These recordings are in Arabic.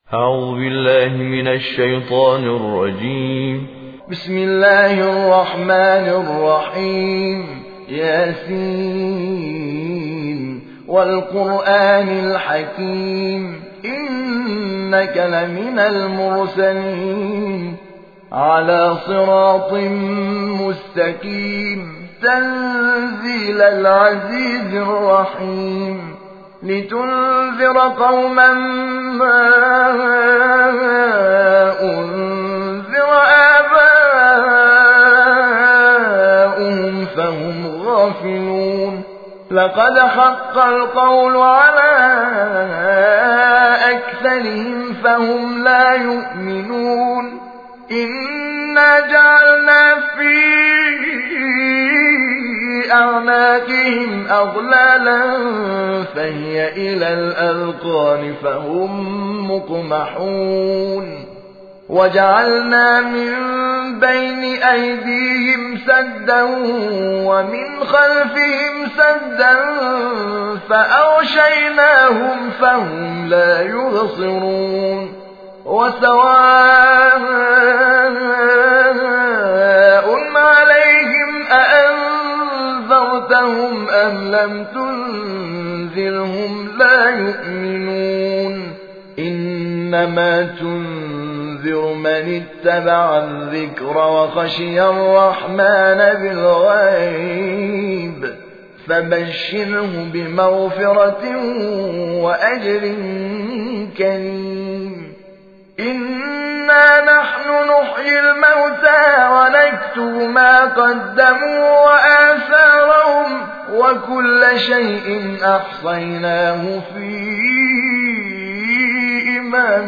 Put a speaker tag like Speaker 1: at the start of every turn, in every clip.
Speaker 1: أعوذ بالله من الشيطان الرجيم.
Speaker 2: بسم الله الرحمن الرحيم. ياسين والقرآن الحكيم إنك لمن المرسلين على صراط مستقيم تنزيل العزيز الرحيم لتنذر قوما ما أنذر آباؤهم فهم غافلون. لقد حق القول على أكثرهم فهم لا يؤمنون. إنا جعلنا في أعناقهم أغلالا فهي إلى الأذقان فهم مقمحون. وجعلنا من بين أيديهم سدا ومن خلفهم سدا فأغشيناهم فهم لا يبصرون. وسواء عليهم أأنذرتهم أم لم تنذرهم لا يؤمنون. إنما تنذر من اتبع الذكر وخشي الرحمن بالغيب فبشره بمغفرة وأجر كريم. إنا نحن نحيي الموتى ونكتب ما قدموا وآثارهم وكل شيء أحصيناه في إمام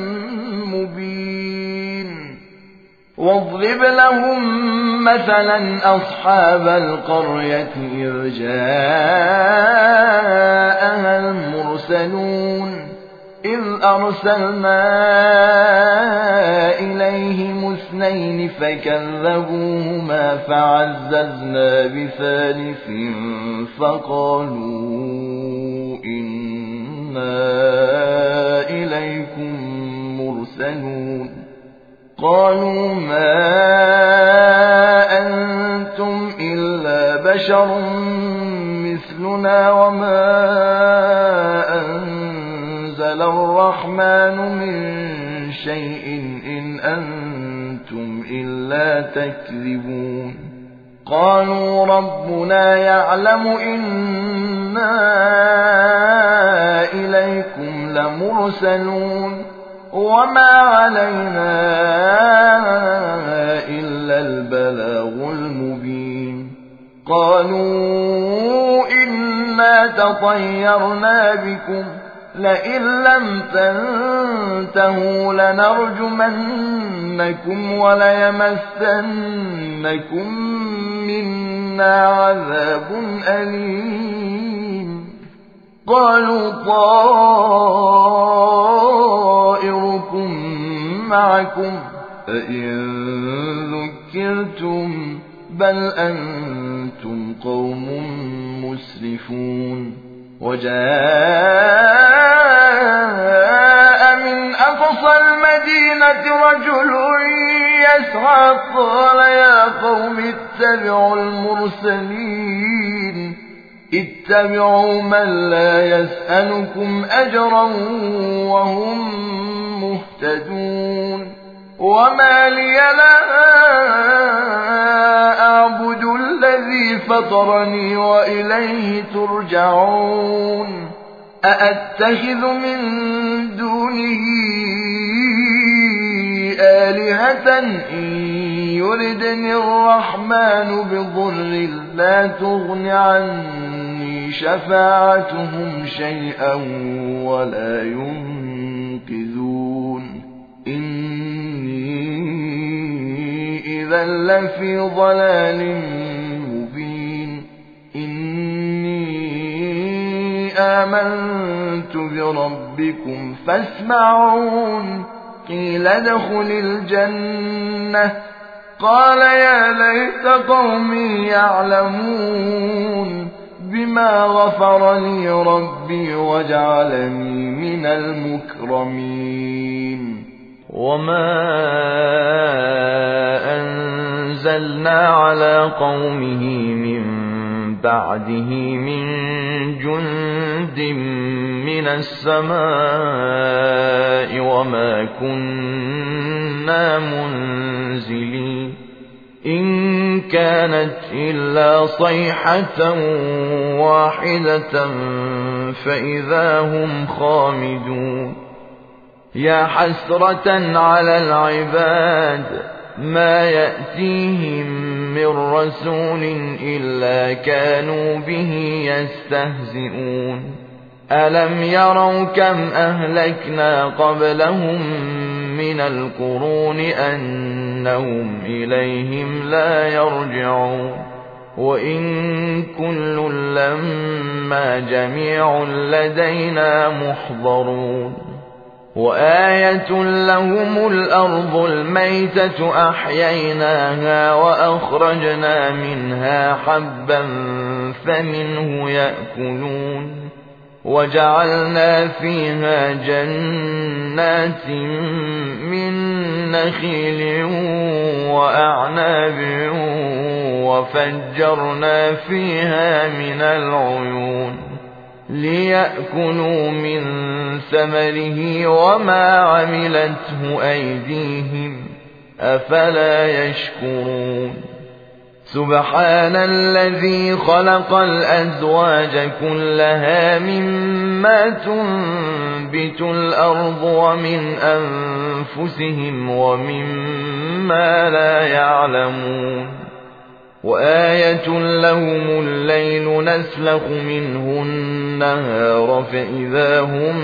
Speaker 2: مبين. واضرب لهم مثلا أصحاب القرية إذ جاءها المرسلون إذ أرسلنا إليهم اثنين فكذبوهما فعززنا بثالث فقالوا إنا إليكم مرسلون. قالوا ما أنتم إلا بشر مثلنا وما أنزل الرحمن من شيء إن أنتم إلا تكذبون. قالوا ربنا يعلم إنا إليكم لمرسلون وما علينا إلا البلاغ المبين. قالوا إنا تطيرنا بكم لئن لم تنتهوا لنرجمنكم وليمسنكم منا عذاب أليم. قالوا طائركم معكم أئن ذكرتم بل أنتم قوم مسرفون. وجاء من أقصى المدينة رجل يسعى قال يا قوم اتبعوا المرسلين اتبعوا من لا يسألكم أجرا وهم مهتدون. وما لي لا أعبد الذي فطرني وإليه ترجعون. أأتخذ من دونه آلهة إن يردني الرحمن بضر لا تغن عني شفاعتهم شيئا ولا ينقذون. إذا لفي ضلال مبين. إني آمنت بربكم فاسمعون. قيل ادخل الجنة قال يا ليت قومي يعلمون بما غفر لي ربي وجعلني من المكرمين
Speaker 1: وما أنزلنا على قومه من بعده من جند من السماء وما كنا منزلين إن كانت إلا صيحة واحدة فإذا هم خامدون يا حسرة على العباد ما يأتيهم من رسول إلا كانوا به يستهزئون ألم يروا كم أهلكنا قبلهم من القرون أنهم إليهم لا يرجعون وإن كل لما جميع لدينا محضرون وآية لهم الأرض الميتة أحييناها وأخرجنا منها حبا فمنه يأكلون وجعلنا فيها جنات من نخيل وأعناب وفجرنا فيها من العيون ليأكلوا من ثمره وما عملته أيديهم أفلا يشكرون سبحان الذي خلق الأزواج كلها مما تنبت الأرض ومن أنفسهم ومما لا يعلمون وآية لهم الليل نسلخ منه النهار فإذا هم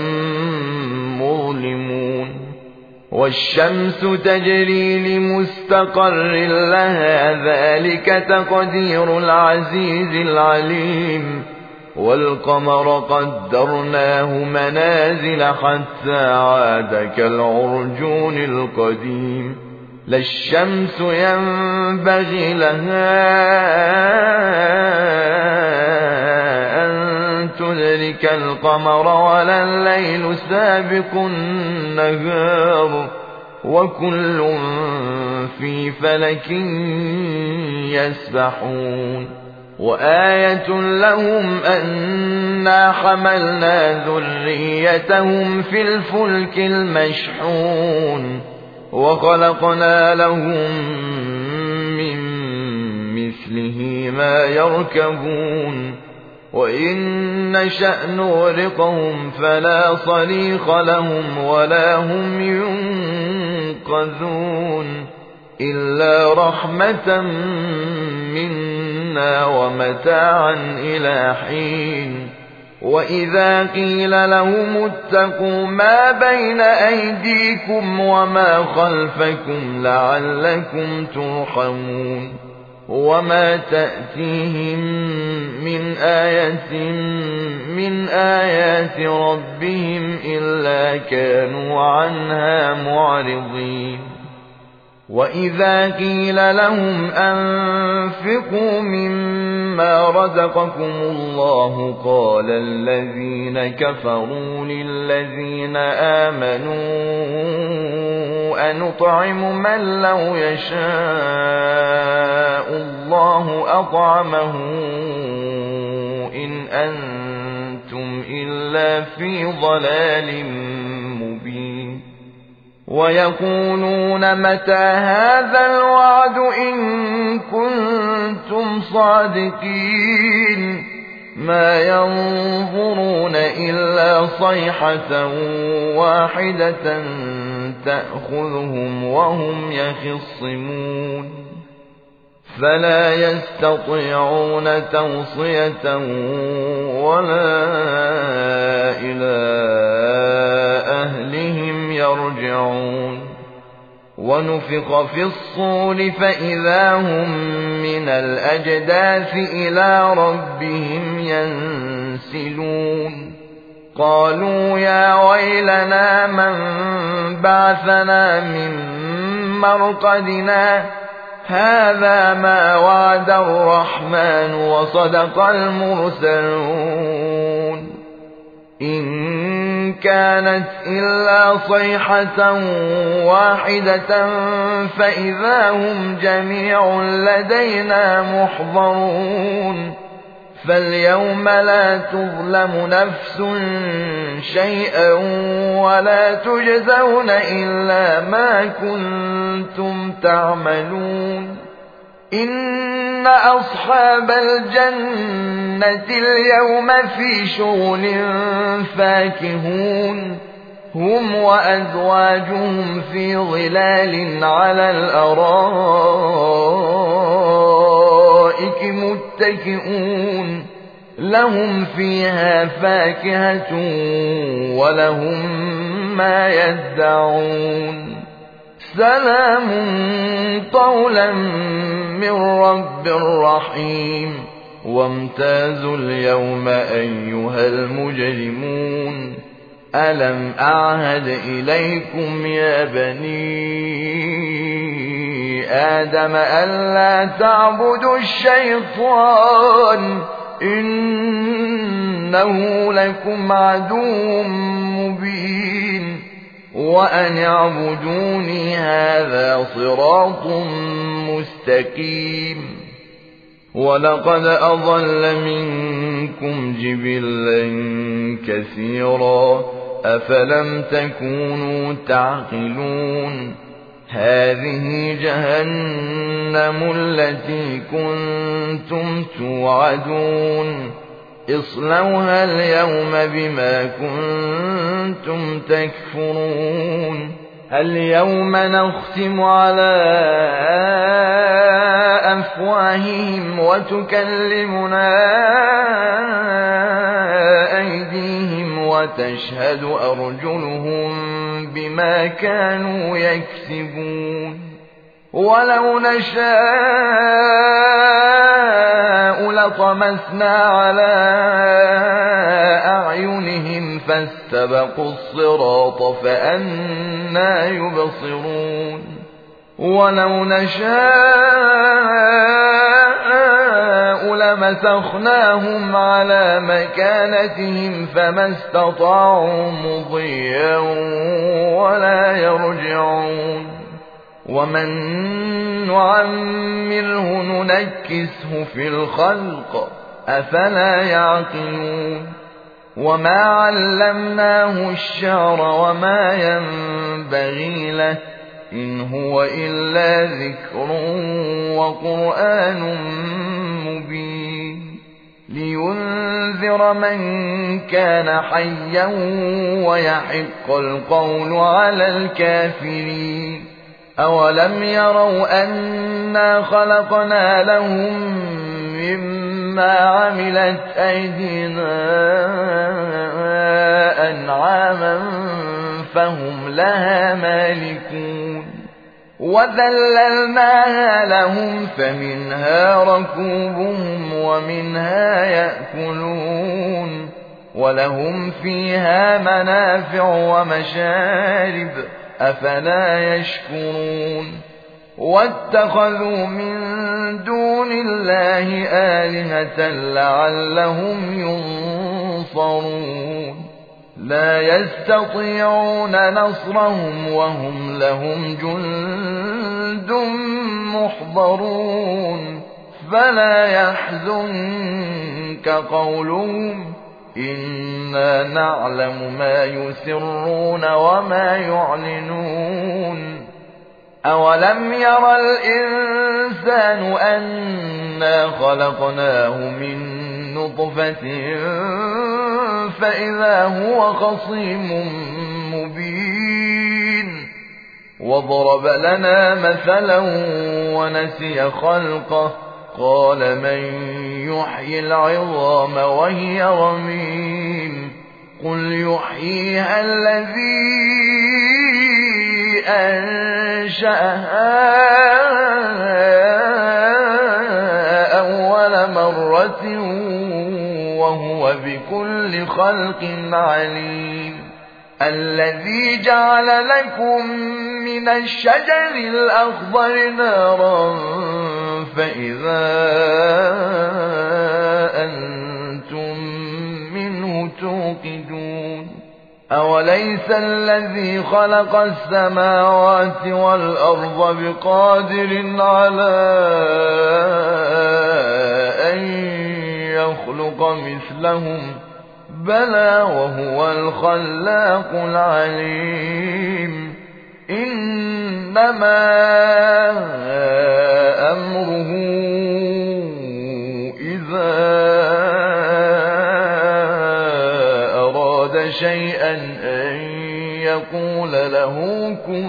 Speaker 1: مظلمون والشمس تجري لمستقر لها ذلك تقدير العزيز العليم والقمر قدرناه منازل حتى عاد كالعرجون القديم لا الشمس ينبغي لها أن تدرك القمر ولا الليل سابق النهار وكل في فلك يسبحون وآية لهم أنا حملنا ذريتهم في الفلك المشحون وخلقنا لهم من مثله ما يركبون وإن نشأ نغرقهم فلا صريخ لهم ولا هم ينقذون إلا رحمة منا ومتاعا إلى حين وإذا قيل لهم اتقوا ما بين أيديكم وما خلفكم لعلكم ترحمون وما تأتيهم من آية من آيات ربهم إلا كانوا عنها معرضين وإذا قيل لهم أنفقوا مما رزقكم الله قال الذين كفروا للذين آمنوا أنطعم من لو يشاء الله أطعمه إن أنتم إلا في ضلال مبين ويقولون متى هذا الوعد إن كنتم صادقين ما ينظرون إلا صيحة واحدة تأخذهم وهم يخصمون فلا يستطيعون توصية ولا إلى أهلهم يرجعون ونفخ في الصور فإذا هم من الأجداث إلى ربهم ينسلون قالوا يا ويلنا من بعثنا من مرقدنا هذا ما وعد الرحمن وصدق المرسلون إن كانت إلا صيحة واحدة فإذا هم جميع لدينا محضرون فاليوم لا تظلم نفس شيئا ولا تجزون إلا ما كنتم تعملون إن أصحاب الجنة اليوم في شغل فاكهون هم وأزواجهم في ظلال على الأرائك متكئون لهم فيها فاكهة ولهم ما يدعون سلام قولا من رب رحيم وامتازوا اليوم أيها المجرمون ألم أعهد إليكم يا بني آدم ألا تعبدوا الشيطان إنه لكم عدو مبين وأن اعبدوني هذا صراط مستقيم ولقد أضل منكم جبلا كثيرا أفلم تكونوا تعقلون هذه جهنم التي كنتم توعدون اصلوها اليوم بما كنتم تكفرون اليوم نختم على أفواههم وتكلمنا أيديهم وتشهد أرجلهم بما كانوا يكسبون ولو نشاء لطمسنا على أعينهم فاستبقوا الصراط فأنى يبصرون ولو نشاء لمسخناهم على مكانتهم فما استطاعوا مضيا ولا يرجعون ومن نعمره ننكسه في الخلق أفلا يعقلون وما علمناه الشعر وما ينبغي له إن هو إلا ذكر وقرآن مبين لينذر من كان حيا ويحق القول على الكافرين أولم يروا أنا خلقنا لهم مما عملت أيدينا أنعاما فهم لها مالكون وذللناها لهم فمنها ركوبهم ومنها يأكلون ولهم فيها منافع ومشارب أفلا يشكرون واتخذوا من دون الله آلهة لعلهم ينصرون لا يستطيعون نصرهم وهم لهم جند محضرون فلا يحزنك قولهم إنا نعلم ما يسرون وما يعلنون أولم ير الإنسان أنا خلقناه من نطفة فإذا هو خصيم مبين وضرب لنا مثلا ونسي خلقه قال من يحيي العظام وهي رميم قل يحييها الذي أنشأها أول مرة وهو بكل خلق عليم الذي جعل لكم من الشجر الأخضر نارا فإذا أنتم منه توقدون أوليس الذي خلق السماوات والأرض بقادر على أن يخلق مثلهم بلى وهو الخلاق العليم إنما أمره إذا أراد شيئا أن يقول له كن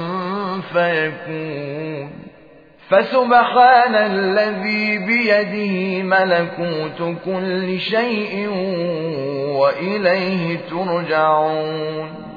Speaker 1: فيكون فسبحان الذي بيده ملكوت كل شيء وإليه ترجعون